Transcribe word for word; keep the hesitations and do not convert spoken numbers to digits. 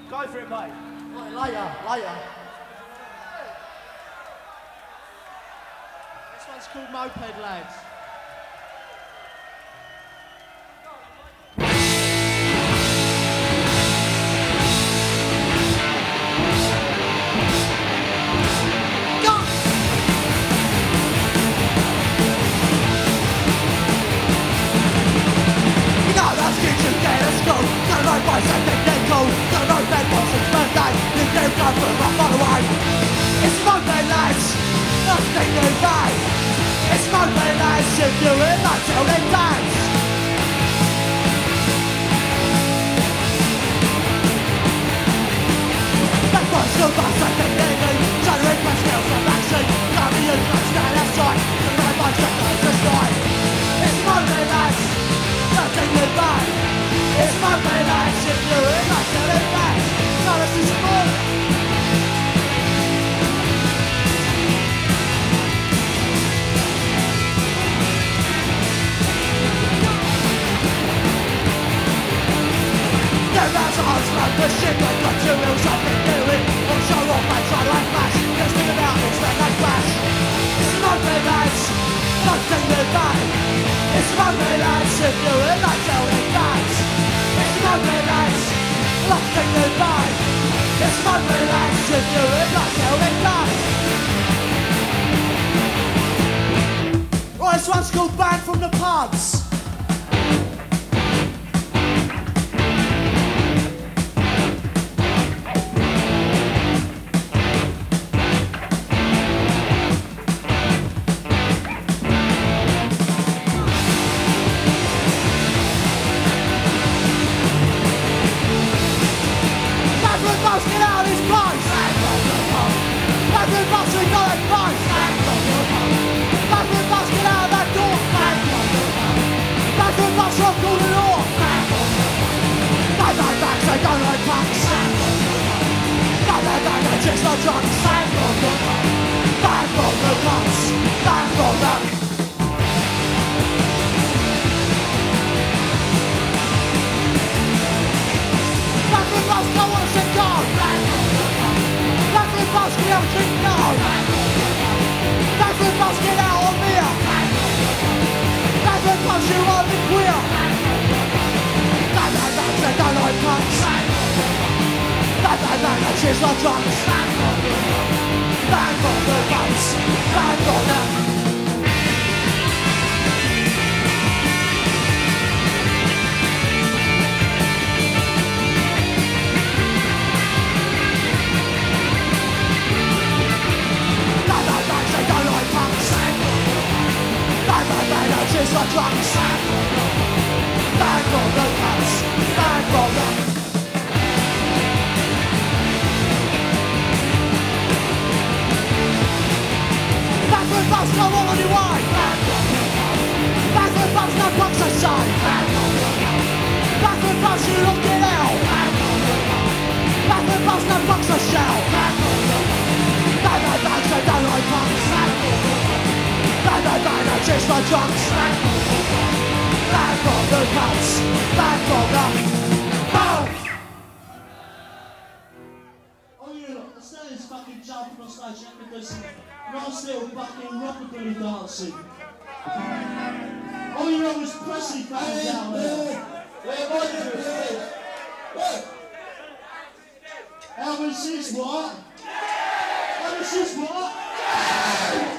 Go for it, mate. Right, later, later. This one's called Moped Lads. If you're in that till they dance. That one's so fast I think they need generate my skills from action. Got me in my stand aside. The right my second destroyed. It's my way lads, nothing to buy. It's my way lads, if you're in that till they dance. Now this is fun. Like the shit like got two wheels I've been doing. Won't show off my try like flash. Just think about it, spend like flash. It's Moped Lads, nothing to buy. It's Moped Lads, if you're in like selling bags. It's Moped Lads, nothing to buy. It's Moped Lads, if you're in like selling bags. Right, this one's called Banned from the Pubs. Just no drugs, back from the back from the guns, back from the back from the bus, no one said go. Back from the bus, we have drink now. Back from the bus, get out on me. Back from the bus, you are the queer. Back, back, back, they don't like punks. Bang, bang, bang, I chase my drums. Bang for the guns, bang for them. Bang, bang, bang, they don't like punks. Bang, bang, bang, I chase my drums. Bang for the guns, bang for them. Bus, no one on your way. Back with bus, no punks I say. Back with bus, you don't get out. Back with bus, no punks I shout. Bang, bang, bang, they don't like punks. Bang, bang, bang, I chase my drums. Bang for the punks, bang for the boom. Oh, you lot, the standards fucking jump across stage because nice little fucking rockabilly dancing. All you know was Presley fans down there. Elvis is what? Elvis is what?